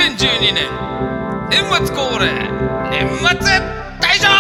2012年年末恒例年末大賞。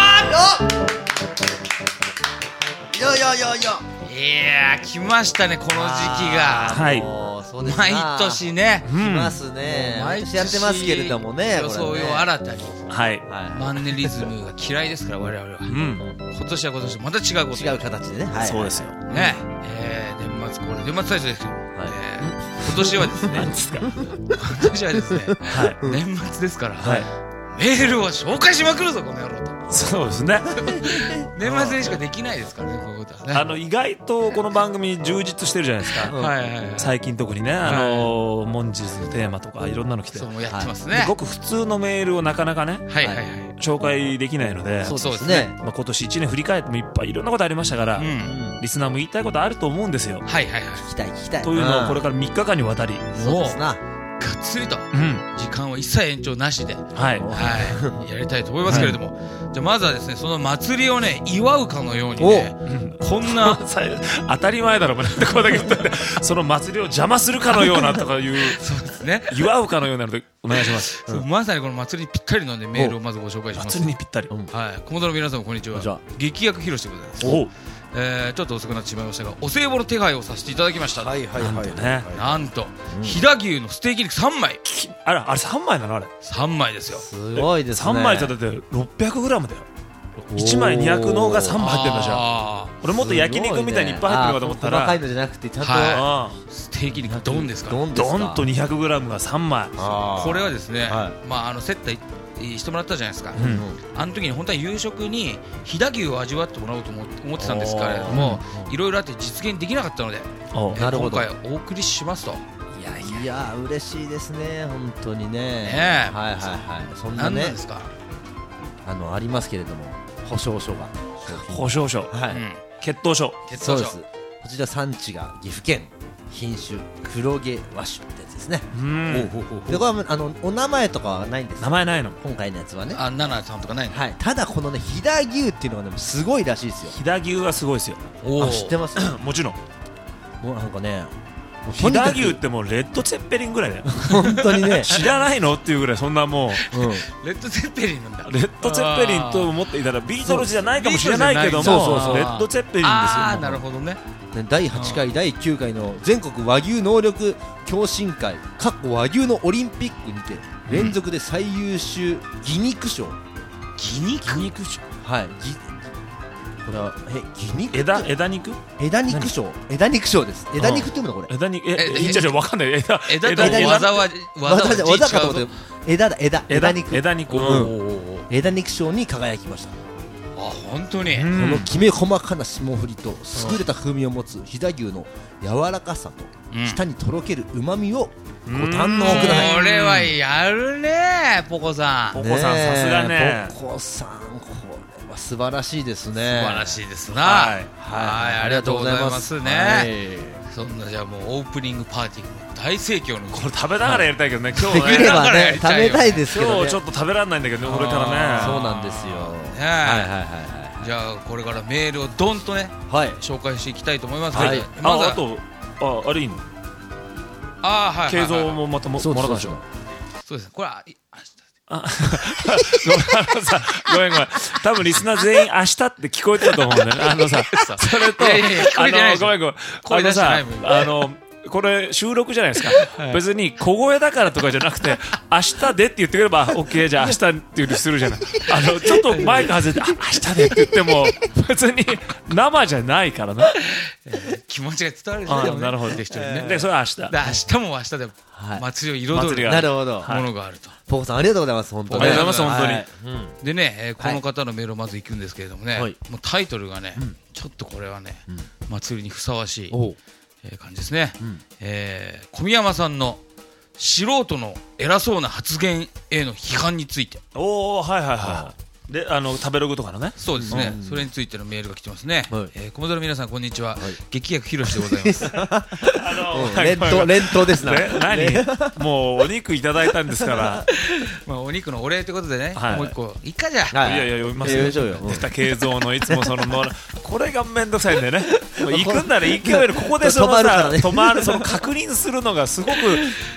いや来ましたねこの時期が。 はい。 そうですな。 毎年ね、 来ますね。毎年やってますけれどもね。 予想を新たに、 はい。 マンネリズムが嫌いですから我々は。今年は今年また違うこと。 違う形でね。 そうですよ。 ね、年末恒例年末大賞ですよ。今年はですね。今年はですね。年末ですから。メールを紹介しまくるぞこの野郎と。 そうですね。 年末にしかできないですからねこういうことはね。 意外とこの番組充実してるじゃないですか。最近特にね本日のテーマとかいろんなの来て。 そうやってますね。 ごく普通のメールをなかなかね紹介できないので。 そうですね。 今年1年振り返ってもいっぱいいろんなことありましたからリスナーも言いたいことあると思うんですよ。 聞きたいというのをこれから3日間にわたり。 そうですな。 がっつりと時間は一切延長なしでやりたいと思いますけれども、じゃあまずはですねその祭りをね祝うかのようにねこんな当たり前だろなんてこれだけ言ってその祭りを邪魔するかのようなとかいうそうですね祝うかのようなのでお願いします。 まさにこの祭りにぴったりのメールをまずご紹介します。 祭りにぴったり。 コモドの皆さんもこんにちは。劇薬ひろしでございます。ちょっと遅くなってしまいましたがお歳暮の手配をさせていただきました。なんと飛騨牛のステーキ肉3枚。 あれ3枚なのあれ。 3枚ですよ。 すごいですね。 3枚ってだって 600g だよ。1枚200のが3枚入ってるんだじゃん。俺もっと焼肉みたいにいっぱい入ってるのかと思ったら細かいのじゃなくてちゃんとステーキ肉ドンですから。 ドンと 200g が3枚。 これはですね接待してもらったじゃないですか。あの時に本当は夕食に飛騨牛を味わってもらおうと思ってたんですけれどもいろいろあって実現できなかったので今回お送りしますと。 いや嬉しいですね本当にね。そんなねありますけれども保証書が血統書。そうです。こちら産地が岐阜県品種黒毛和種ってやつですね。でこれはお名前とかはないんです。 名前ないの今回のやつはね。 ナナさんとかないの。 ただこのね飛騨牛っていうのがねすごいらしいですよ。 飛騨牛はすごいですよ。 知ってますもちろん。 もうなんかね飛騨牛ってもうレッドツェッペリンぐらいだよ。 本当にね知らないのっていうぐらいそんなもうレッドツェッペリンなんだ。 レッドツェッペリンと思っていたらビートルズじゃないかもしれないけどもレッドツェッペリンですよ。 なるほどね。 第8回第9回の全国和牛能力共進会和牛のオリンピックにて連続で最優秀擬肉賞。 擬肉賞。 これは枝肉賞。枝肉賞です。枝肉っていうのこれ。 枝肉わかんない。枝と技かと思って枝肉。枝肉賞に輝きました。 本当にこのきめ細かな霜降りと優れた風味を持つ飛騨牛の柔らかさと舌にとろける旨味をご堪能ください。 これはやるねポコさん。 さすがね。 ポコさんこれは素晴らしいですね。 素晴らしいですな。ありがとうございますね。そんなじゃあもうオープニングパーティー大盛況のこれ食べながらやりたいけどね。今日できればね食べたいですけどね。 今日ちょっと食べられないんだけどねこれからね。 そうなんですよ。 じゃあこれからメールをドンとね紹介していきたいと思いますけど、 あとあれいいの。慶三もまたもらったでしょ。 そうです。これごめん多分リスナー全員明日って聞こえてると思うんだよね。それとごめんこれ収録じゃないですか。別に小声だからとかじゃなくて明日でって言ってくれば OK じゃあ明日っていうふうにするじゃない。ちょっとマイク外れて明日でって言っても別に生じゃないからね。 気持ちが伝わるじゃない。 なるほど。でそれは明日。 明日も明日で祭りを彩るものがあると。 ポコさんありがとうございます。本当にありがとうございます本当に。 でねこの方のメールをまず行くんですけれどもね、もうタイトルがねちょっとこれはね祭りにふさわしい感じですね。小宮山さんの素人の偉そうな発言への批判について。 で食べログとかのね。 そうですね、それについてのメールが来てますね。コモドの皆さんこんにちは、劇薬ひろしでございます。 連投ですな。 何もうお肉いただいたんですから、 まあお肉のお礼ということでね、もう一個いいかじゃ。 いやいや読みますよ。出た慶三のいつもそのこれがめんどくさいんでね。行くんなら行けよ。ここでそのさ止まるその確認するのがすごく。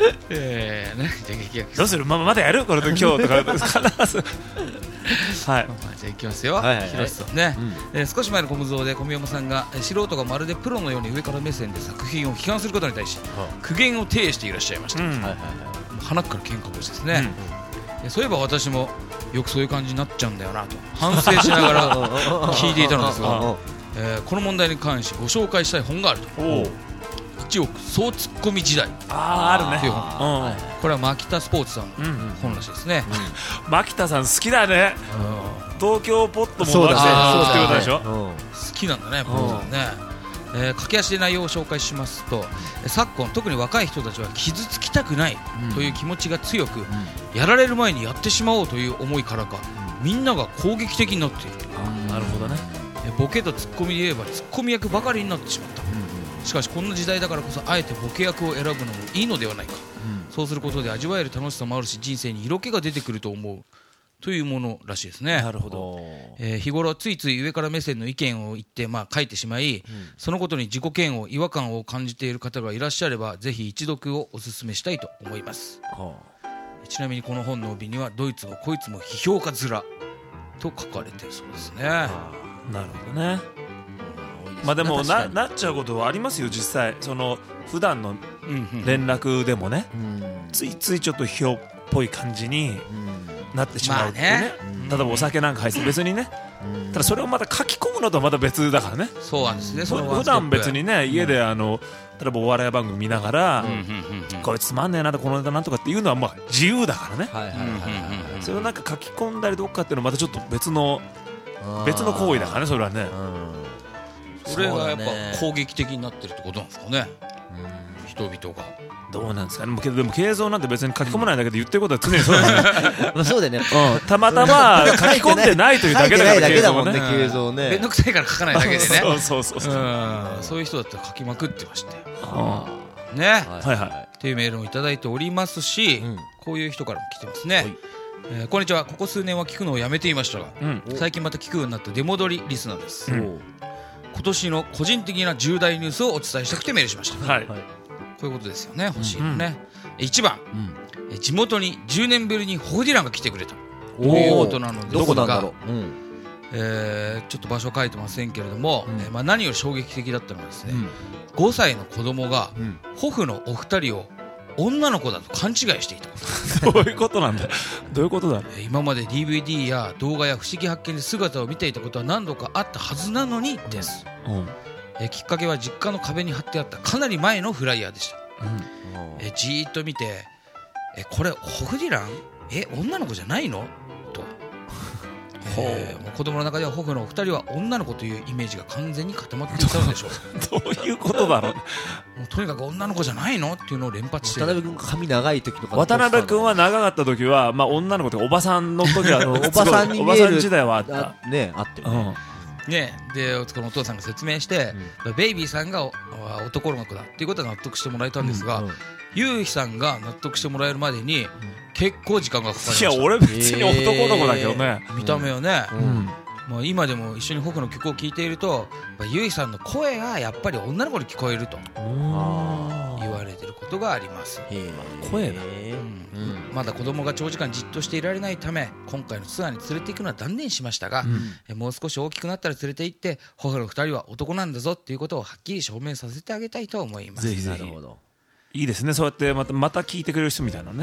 どうするまだやるこれで今日とか必ず。 はい、じゃあいきますよ。広瀬さんね、少し前のコムゾーで小宮山さんが素人がまるでプロのように上から目線で作品を批判することに対し苦言を呈していらっしゃいました。鼻から喧嘩腰ですね。そういえば私もよくそういう感じになっちゃうんだよなと反省しながら聞いていたのですが、この問題に関してご紹介したい本があると。1億総ツッコミ時代あるねっていう本、これは牧田スポーツさんの本らしいですね。 牧田さん好きだね。東京ポットも出してることでしょ。 好きなんだねポットさんね。駆け足で内容を紹介しますと、昨今特に若い人たちは傷つきたくないという気持ちが強く、やられる前にやってしまおうという思いからかみんなが攻撃的になっている。 なるほどね。 ボケとツッコミで言えばツッコミ役ばかりになってしまった。しかしこんな時代だからこそあえてボケ役を選ぶのもいいのではないか、そうすることで味わえる楽しさもあるし人生に色気が出てくると思うというものらしいですね。 なるほど。 日頃ついつい上から目線の意見を言って書いてしまい、そのことに自己嫌悪違和感を感じている方がいらっしゃればぜひ一読をお勧めしたいと思います。ちなみにこの本の帯にはどいつもこいつも批評家面と書かれているそうですね。 なるほどね。まあでも なっちゃうことはありますよ実際。その普段の連絡でもね、ついついちょっと批評っぽい感じになってしまうってね。例えばお酒なんか入って別にね、ただそれをまた書き込むのとはまた別だからね。 そうなんですね。 普段別にね家で例えばお笑い番組見ながらこれつまんねえなとこのネタなんとかっていうのはまあ自由だからね。それをなんか書き込んだりどっかっていうのはまたちょっと別の行為だからねそれはね。 それがやっぱ攻撃的になってるってことなんですかね、人々が。 どうなんですかね。でも慶三なんて別に書き込まないだけで言ってることは常にそうですね。 そうだね。 たまたま書き込んでないというだけだから慶三ね。慶三ね。 めんどくさいから書かないだけでね。 そういう人だったら書きまくってましたよ。ね。っていうメールをいただいておりますし、こういう人からも来てますね。こんにちは。ここ数年は聞くのをやめていましたが、最近また聞くようになった出戻りリスナーです。今年の個人的な重大ニュースをお伝えしたくてメールしました。こういうことですよね。欲しいのね。1番、地元に10年ぶりにホフディランが来てくれたということなのですが、ちょっと場所書いてませんけれども、何より衝撃的だったのはですね、5歳の子供がホフのお二人を女の子だと勘違いしていた。 どういうことなんだ。どういうことだ。 今まで DVD や動画や不思議発見で姿を見ていたことは何度かあったはずなのにです。きっかけは実家の壁に貼ってあったかなり前のフライヤーでした。じーっと見て、これホフディラン女の子じゃないのと。子供の中ではホフのお二人は女の子というイメージが完全に固まっていたのでしょう。 どういうことだろう。 とにかく女の子じゃないのっていうのを連発して。 渡辺君髪長い時とか。 渡辺君は長かった時は、女の子とかおばさんの時はおばさんに見える時代はあったね。あってね。でこのお父さんが説明して、ベイビーさんが男の子だっていうことは納得してもらえたんですが、ゆうひさんが納得してもらえるまでに結構時間がかかりました。 いや俺別に男の子だけどね。 見た目はね。今でも一緒にホフの曲を聴いているとゆいさんの声がやっぱり女の子に聞こえると言われていることがあります。 声だ。 まだ子供が長時間じっとしていられないため今回のツアーに連れて行くのは断念しましたが、もう少し大きくなったら連れて行ってホフの2人は男なんだぞっていうことをはっきり証明させてあげたいと思います。 ぜひぜひ。いいですね。そうやってまた聞いてくれる人みたいなね。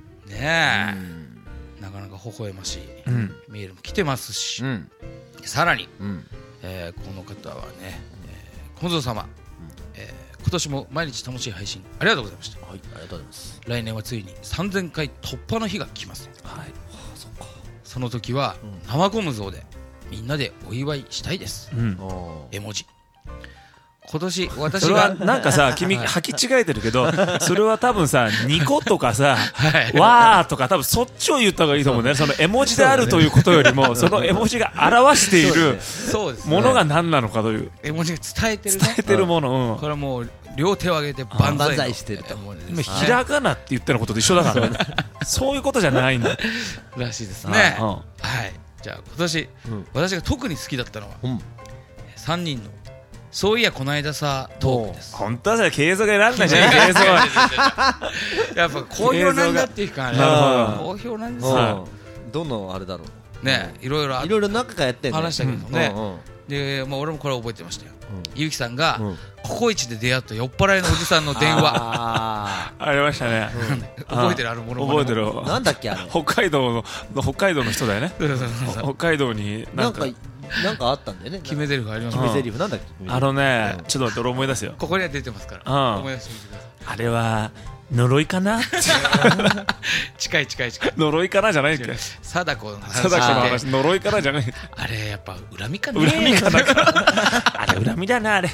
なかなか微笑ましいメールも来てますし、さらに、この方はね、小僧様、今年も毎日楽しい配信ありがとうございました。 ありがとうございます。 来年はついに3000回突破の日が来ます。その時は生ゴム像でみんなでお祝いしたいです。絵文字。 今年私がそれはなんかさ君履き違えてるけどそれは多分さニコとかさわーとか多分そっちを言った方がいいと思うね。その絵文字であるということよりもその絵文字が表しているものが何なのかという絵文字が伝えてるもの。 これはもう両手を挙げて万歳してると思う。 ひらがなって言ってることと一緒だからね。そういうことじゃないんだらしいですね。はい。じゃあ今年私が特に好きだったのは3人のそういやこの間さトークです。 本当はさ継続選んだじゃん。継続やっぱ好評なんだっていうかね。好評なんですよ。 どのあれだろうね。いろいろ何回かやって話したけどね。で俺もこれ覚えてましたよ。ゆうきさんがココイチで出会った酔っ払いのおじさんの電話ありましたね。 覚えてるあるもの覚えてる。 なんだっけあれ。 北海道の人だよね。北海道になんかあったんだよね。 決め台詞ありますね。決め台詞なんだっけ。 ちょっと待って俺思い出すよ。 ここには出てますから思い出してみてください。 あれは呪いかな。 近い呪いかなじゃないっけ。 貞子の話呪いかなじゃない。 あれやっぱ恨みかな。 あれ恨みだなあれ。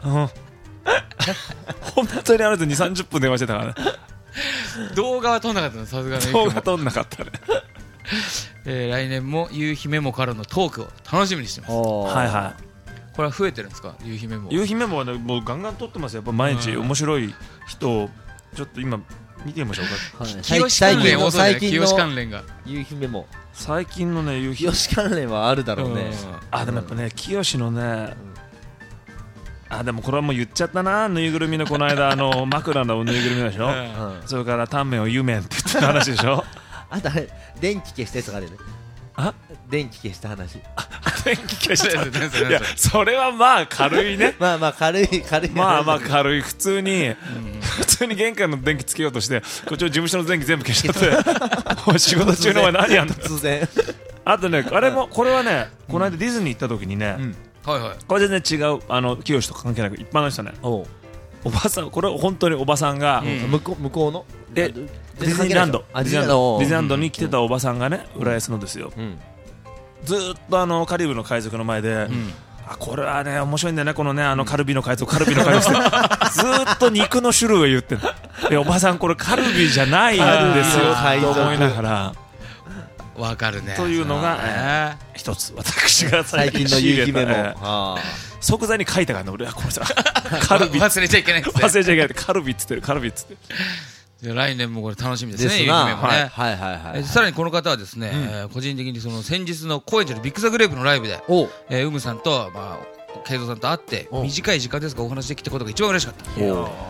本当にあれで2、30分電話してたからね。 動画は撮んなかったの。さすがに動画撮んなかったね。 来年も夕日メモからのトークを楽しみにしてます。 はいはい。 これは増えてるんですか夕日メモ。 夕日メモはねもうガンガン撮ってますよ。やっぱ毎日面白い人をちょっと今見てみましょうか。 清関連多そうだね。清関連が夕日メモ。 最近のね夕日清関連はあるだろうね。 でもやっぱね清のねでもこれはもう言っちゃったな。ぬいぐるみのこの間枕のぬいぐるみでしょ。それからタンメンを湯麺って言ってた話でしょ。 あとあれ電気消したやつがあるよね。電気消した話。 電気消したやつ。いやそれはまあ軽いね。 まあ軽い。 まあ軽い。普通に玄関の電気つけようとしてこっちの事務所の電気全部消しちゃって仕事中の前何やんの。 突然。 あとねこれはねこの間ディズニー行った時にねこれ全然違う清と関係なく一般の人ね。おばさんこれ本当におばさんが向こうのディズニーランドに来てたおばさんがね浦安のですよ。ずっとカリブの海賊の前でこれはね面白いんだよねこのねカルビの海賊ってずっと肉の種類を言ってる。おばさんこれカルビじゃないんですよと思いながら。 わかるね。 というのが一つ私が最近の夕日メモ即座に書いたからね俺はこの人カルビ忘れちゃいけないカルビっつってる来年もこれ楽しみですね。夕日メモね。さらにこの方はですね個人的にその先日の高円寺のビッグザグレープのライブでうむさんと慶三さんと会って短い時間ですがお話できたことが一番嬉しかった。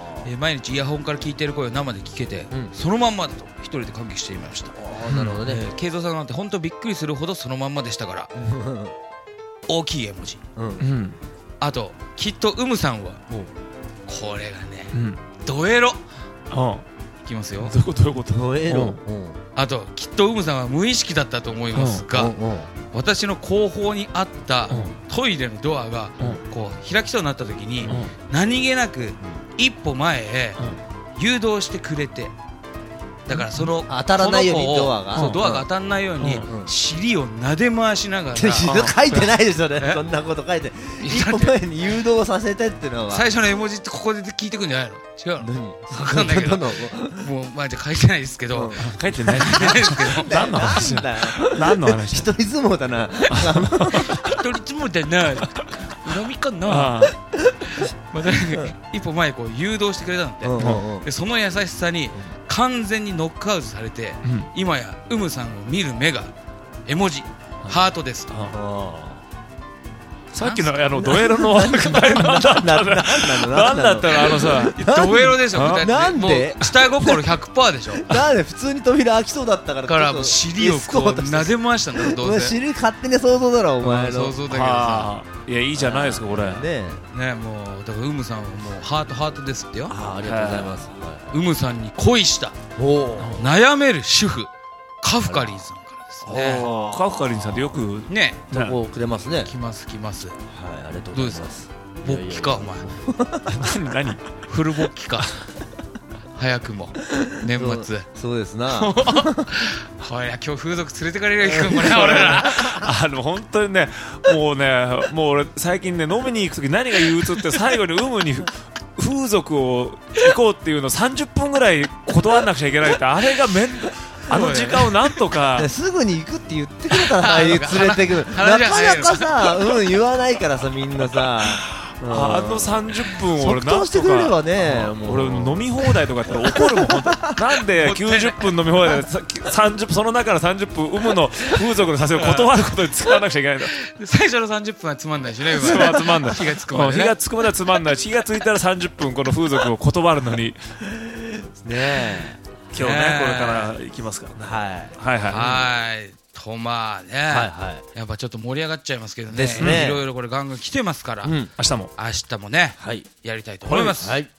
毎日イヤホンから聞いている声を生で聞けてそのまんまだと一人で感激していました。 なるほどね。 慶三さんなんて本当びっくりするほどそのまんまでしたから大きい絵文字。あときっとうむさんはこれがねドエロいきますよ。 どういうことドエロ。 あときっとうむさんは無意識だったと思いますが私の後方にあったトイレのドアがこう開きそうになった時に何気なく一歩前へ誘導してくれてだからその当たらないようにドアが当たらないように尻を撫で回しながら書いてないですよね。そんなこと書いて一歩前に誘導させてってのは最初の絵文字ってここで聞いてくんじゃないの。違うの。分かんないけどもうマジで書いてないですけど書いてないですけど何の話何の話。 一人相撲だな一人相撲だな恨みかな。一歩前こう誘導してくれたんでその優しさに完全にノックアウトされて今やうむさんを見る目が絵文字ハートですと。 さっきのドエロの何だったのさドエロでしょ。 なんで下心 100% でしょ。 なんで普通に扉開きそうだったから尻をこう撫で回したんだろ。どうせ尻勝手に想像だろお前の想像だけどさ。 いやいいじゃないですかこれねもうだからうむさんはもうハートですってよ。 ありがとうございます。 うむさんに恋した悩める主婦カフカリンさんからですね。 カフカリンさんってよくね投稿くれますね。 来ます。 はいありがとうございます。 ボッキかお前何フルボッキか早くも年末そうですなこれ今日風俗連れてかれるよ、行くんもね、俺ら。 本当にね、もう俺最近ね、飲みに行くとき何が憂鬱って、最後に有無に風俗を行こうっていうのを30分ぐらい断らなくちゃいけないって、あれがあの時間をなんとかすぐに行くって言ってくれたら、ああいう連れてくるなかなかさ、言わないからさ、みんなさ、 あの30分を俺即答してくれればね、 俺飲み放題とかって怒るもん。なんで90分飲み放題でその中の30分有無の風俗のさせを断ることに使わなくちゃいけないんだ。 最初の30分はつまんないしね、 つまんない。 火がつくまで、 火がつくまではつまんないし、火がついたら30分この風俗を断るのにね。今日ね、これから行きますからね。 はいと、まあね、やっぱちょっと盛り上がっちゃいますけどね、いろいろこれガンガン来てますから、明日もね、やりたいと思います。